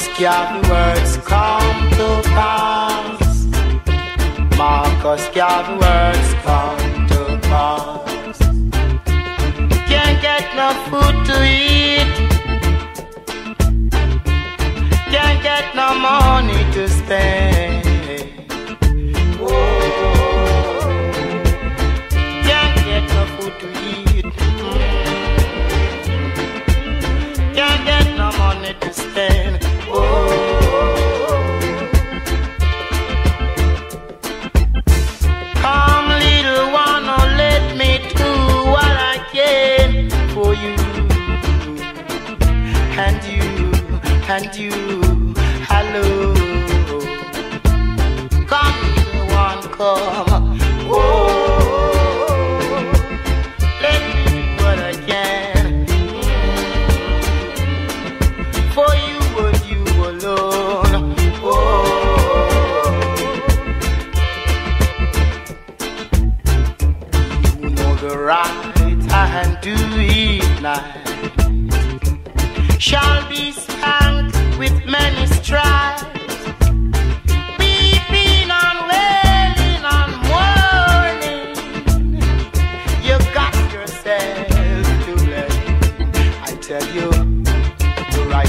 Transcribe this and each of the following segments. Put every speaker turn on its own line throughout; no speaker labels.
Marcus Garvey words come to pass. Marcus Garvey words come to pass. Can't get no food to eat. Can't get no money to spend. Oh, can't get no food to eat. Can't get no money to spend. Come, little one, oh, let me do what I can for you. And you, hello. Come, little one, come. Oh, let me do what I can for you and you alone. Oh, you know the right hand to it now shall be spanked with many stripes, weeping and wailing and mourning. You got yourself to blame. I tell you, the right.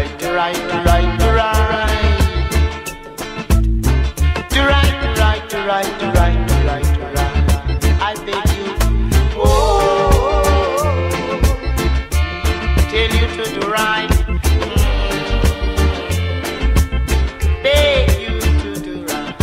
I beg you, oh, tell you to do right. Beg you to do right.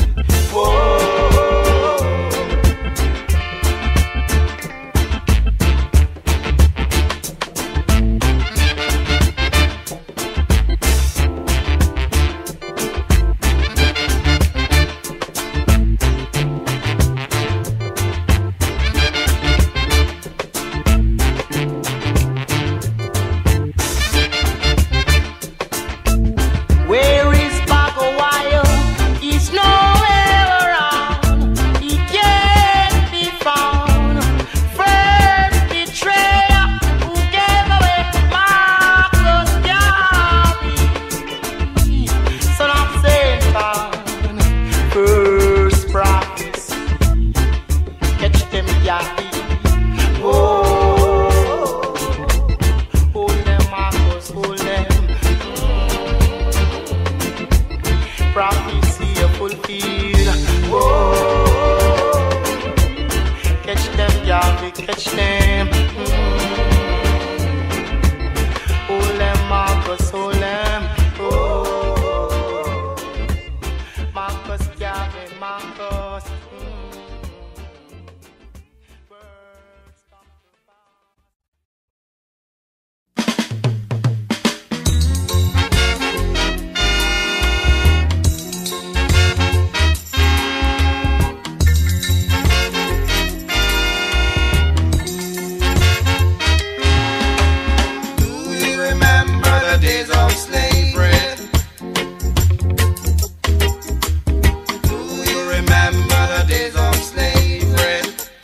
Where is Bagowayo? He's nowhere around. He can't be found. First betrayer who gave away Marcus Garvey, son of Satan. First prophecy, catch them Garvey. Oh, hold them Marcus, hold them. Prophecy fulfilled. Oh, catch them, Garvey, catch them. Hold them, Marcus, hold them. Oh, Marcus, Garvey, Marcus. Words come to pass.
Days of slavery. Do you remember the days of slavery?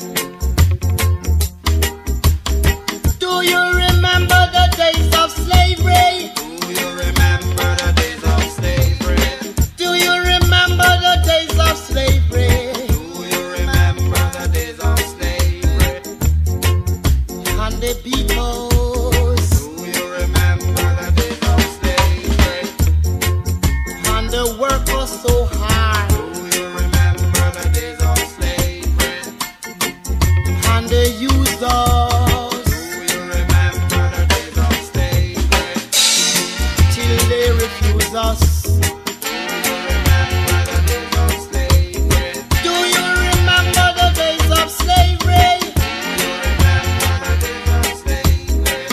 Do you remember the days of slavery?
Do you remember the days of slavery?
Do you remember the days of slavery?
Do you remember the days of slavery?
And the people.
Do you remember the days of slavery?
And the work was so hard.
Do you remember the days of slavery?
And they used us
Do you remember the days of slavery?
till they refused us.
Do you remember the days of slavery?
Do you remember the days of slavery?
Do you remember the days of slavery?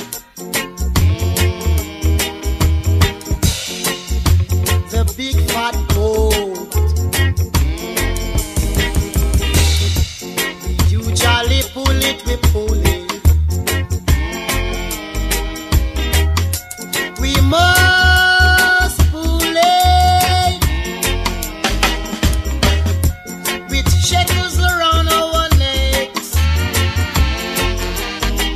The big fat boat. We usually pull it, we pull it. We must pull it with shackles around our necks.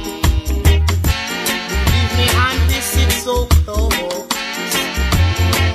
Believe me, and we sit so close.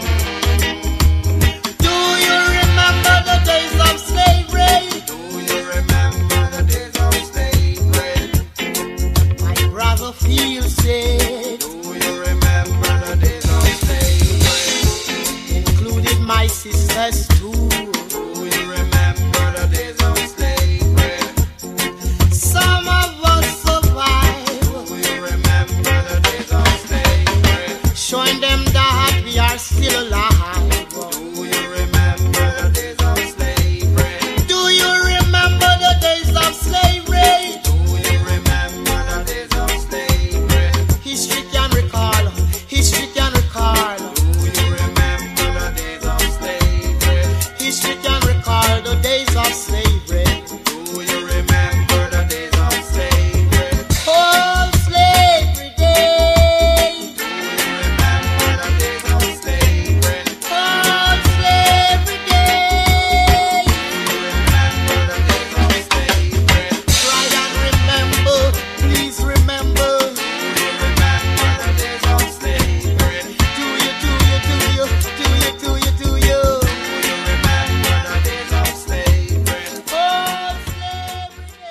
my sisters too.
Do you remember the days of slavery?
Some of us survive,
Do you remember the days of slavery?
showing them that we are still alive.
Do you remember the days of slavery?
Do you remember the days of slavery?
Do you remember the days of slavery?
History can recall, history can recall.
Do you remember the days of slavery?
History can recall the days of slavery.
Do you remember the days of slavery?
Oh, slavery days.
Do you remember the days of slavery?
Oh, slavery days.
Do you remember the days of slavery?
Try and remember, please remember.
Do you remember the days of slavery?
Do you, do you, do you, do you, do you, do you?
Do you remember the days of slavery?
Oh, slavery days.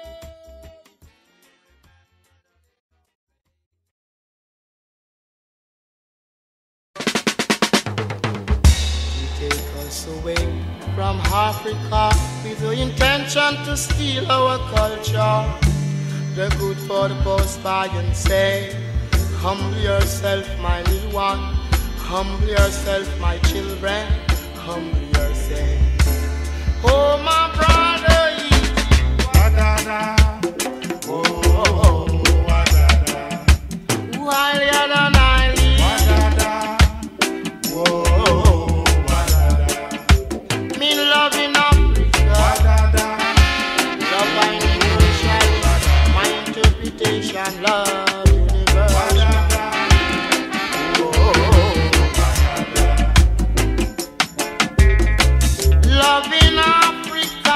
You take us away from Africa with the intention to steal our culture. The good for the post by and say, humble yourself, my little one. Humble yourself, my children. Humble yourself. Oh, my brother, higher than I live. Me love in Africa. Love I universal. My interpretation, love universal. Love in Africa.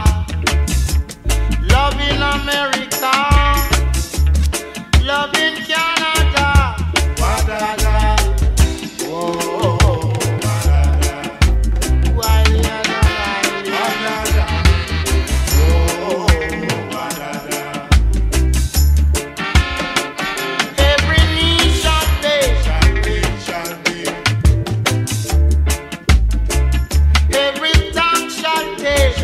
Love in America. Love in Canada. Wadada. Whoa. Wadada. Every knee shall bend. Every tongue shall take.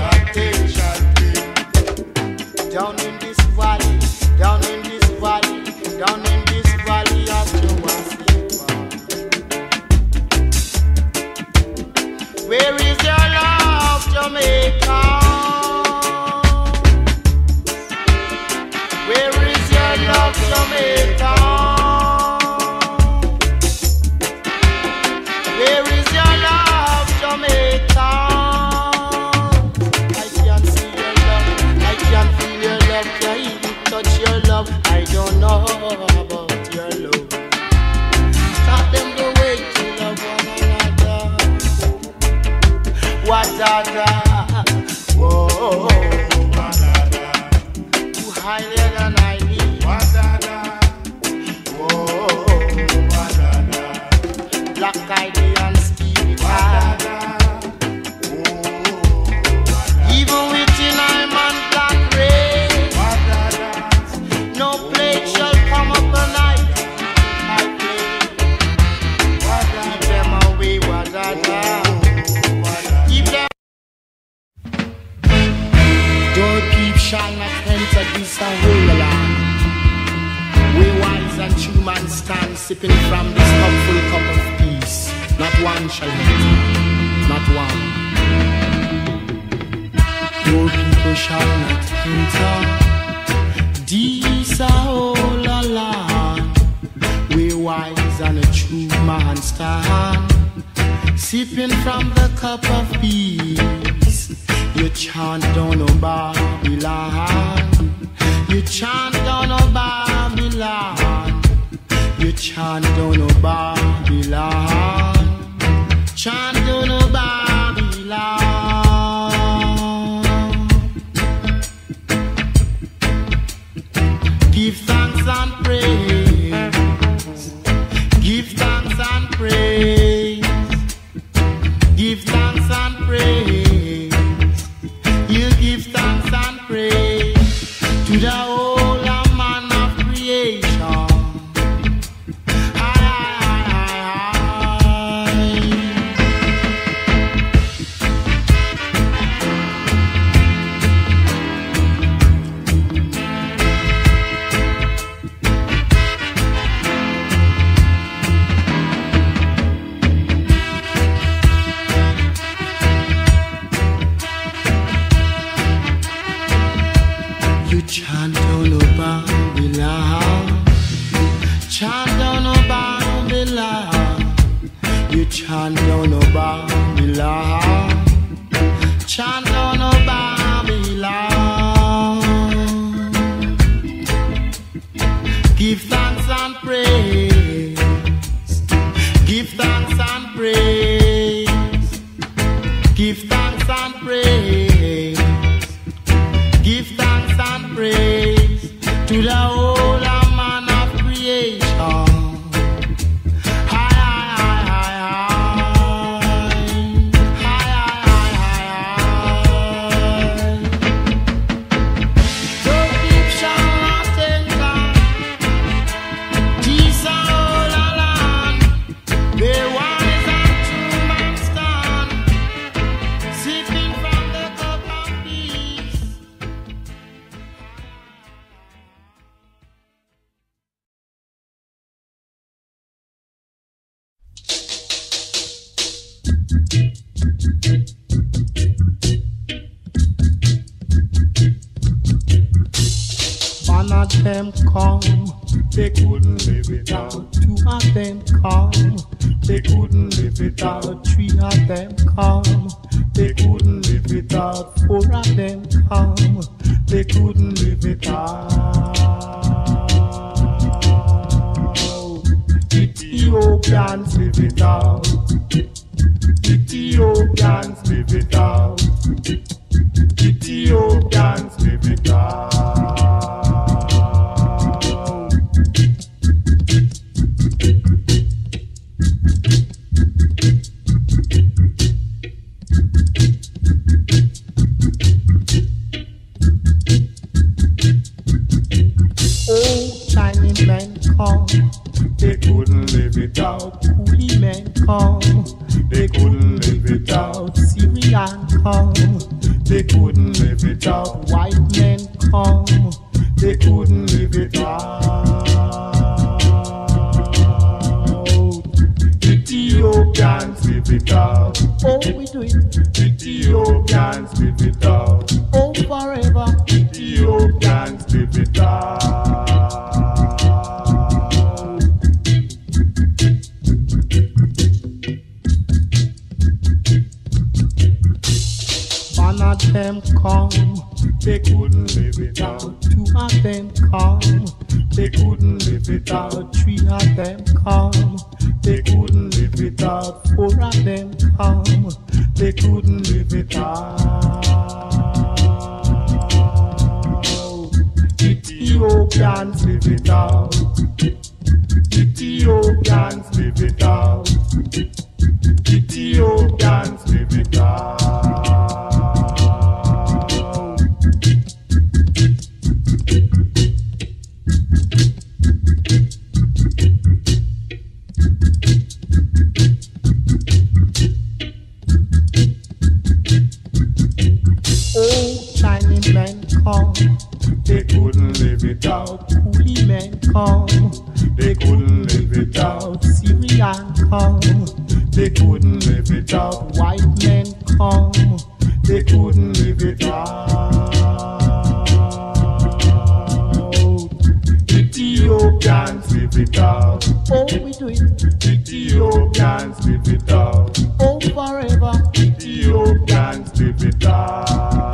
Down in this valley, down in this valley, down in this valley of Jawasipa. Where is your love, Jamaica? Where is your love, Jamaica? Where is your love, Jamaica? I can see your love, I can feel your love, can even touch your love. I don't know about your love. Taught them the way to love one another. Wadada, whoa, who higher than I live. Black ID and Stevie Wonder. Even within I'm on black race, no plague shall come upon I play. Keep them away, wadada. Keep them. Doorkeep shall not enter this whole land. We wise and true man stand sipping from this cupful cup of peace. Not one shall enter, not one. Your people shall not enter. This a whole land. We wise and a true man stand sipping from the cup of peace. You chant down no Babylon. You chant down no Babylon. You chant down no Babylon. Chant down no Babylon. Give thanks and praise. Give thanks and praise. Give thanks and praise. You give thanks and praise to the whole man of creation. One of them come, they couldn't live without. Two of them come, they couldn't live without. Three of them come, they couldn't live without. Four of them come, they couldn't live without. Ethiopians live without. Ethiopians live without. Ethiopians live without. Oh, Chinese men come, they couldn't live without. Coolie men come, they couldn't live without. Syrian come, they couldn't live without. White men come, they couldn't live without. Ethiopians live without. Oh, we do it. Ethiopians live without. Oh, forever. Ethiopians live without. One of them come, they couldn't live without. Two of them come, they couldn't live without. Three of them come, they couldn't live without. Four of them come, they couldn't live without. Ethiopians live without. Ethiopians live without. Ethiopians live without. Oh, Chinese men come, they couldn't live without. Coolie men come, they couldn't live without. Syrian come, they couldn't live without. White men come, they couldn't live without. Ethiopians live without. Oh, we do it. Ethiopians live without. Oh, forever. Ethiopians live without.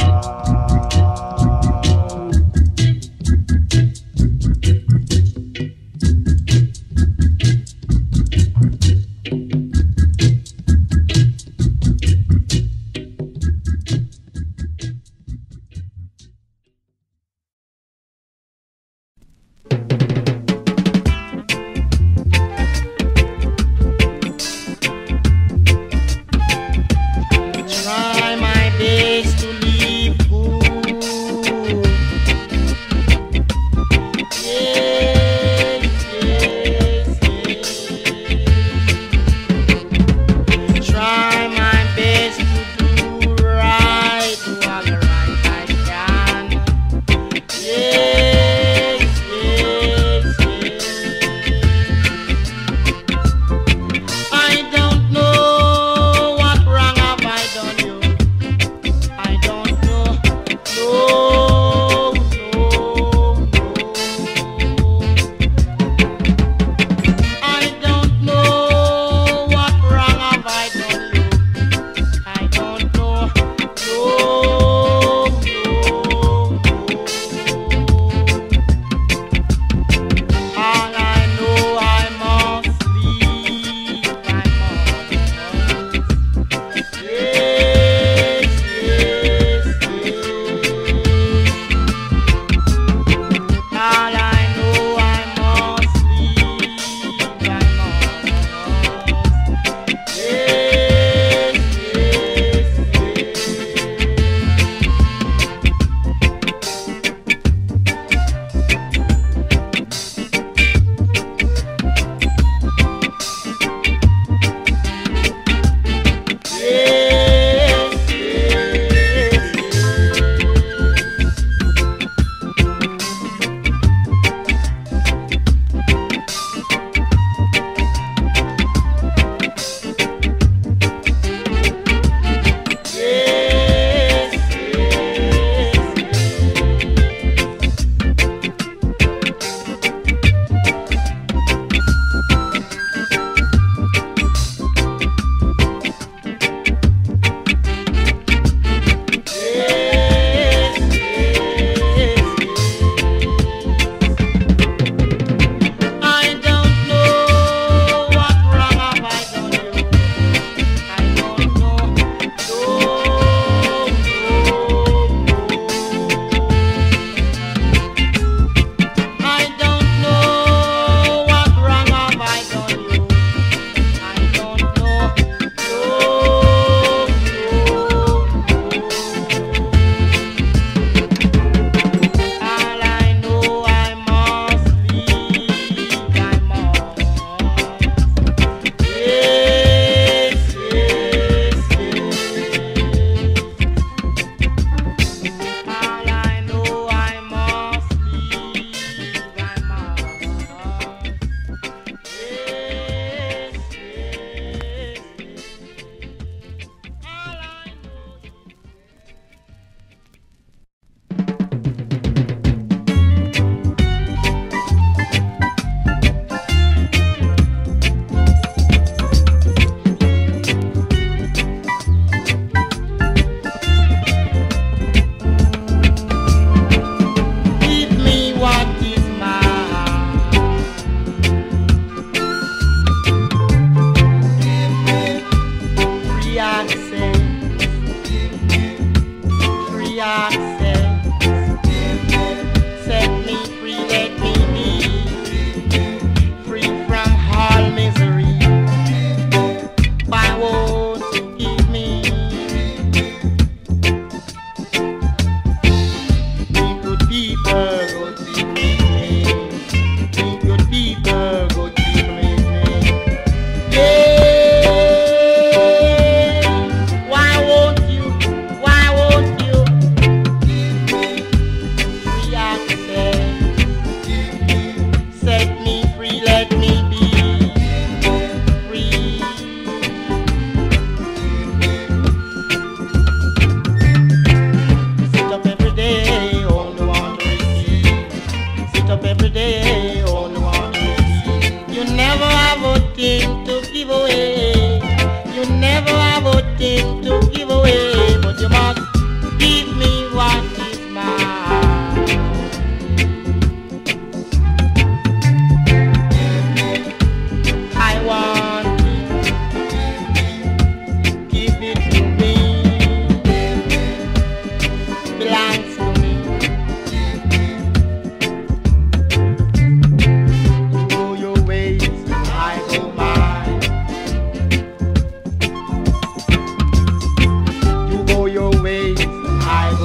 Try my best to leave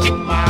woman.